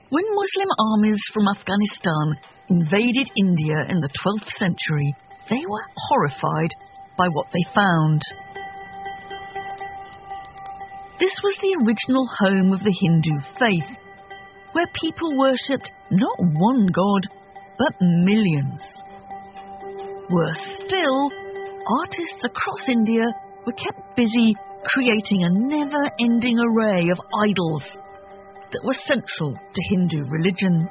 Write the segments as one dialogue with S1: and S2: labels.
S1: When Muslim armies from Afghanistan invaded India in the 12th century, they were horrified by what they found. This was the original home of the Hindu faith, where people worshipped not one god, but millions. Worse still, artists across India were kept busy creating a never-ending array of idols that were central to Hindu religion.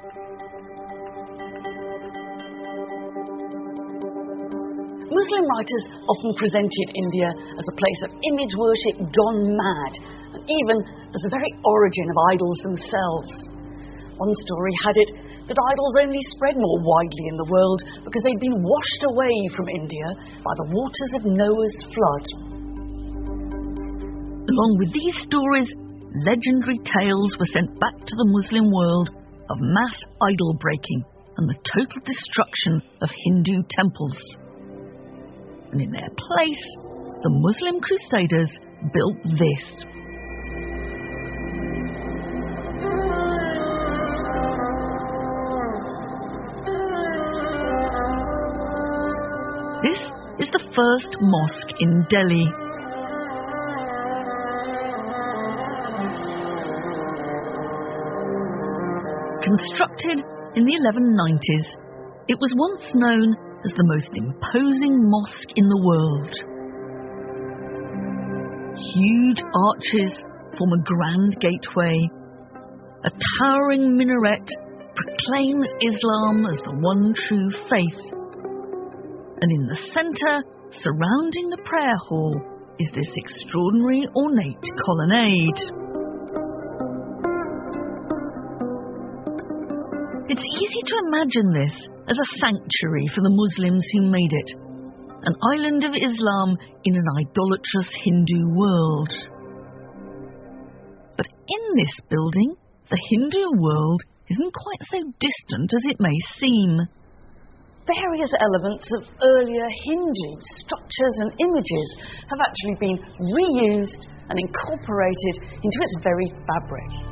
S2: Muslim writers often presented India as a place of image worship gone mad, and even as the very origin of idols themselves. One story had it that idols only spread more widely in the world because they'd been washed away from India by the waters of Noah's flood.
S1: Along with these stories, legendary tales were sent back to the Muslim world of mass idol breaking and the total destruction of Hindu temples. And in their place, the Muslim Crusaders built this. This is the first mosque in Delhi. Constructed in the 1190s, it was once known as the most imposing mosque in the world. Huge arches form a grand gateway. A towering minaret proclaims Islam as the one true faith. And in the centre, surrounding the prayer hall, is this extraordinary ornate colonnade. It's easy to imagine this as a sanctuary for the Muslims who made it, an island of Islam in an idolatrous Hindu world. But in this building, the Hindu world isn't quite so distant as it may seem.
S2: Various elements of earlier Hindu structures and images have actually been reused and incorporated into its very fabric.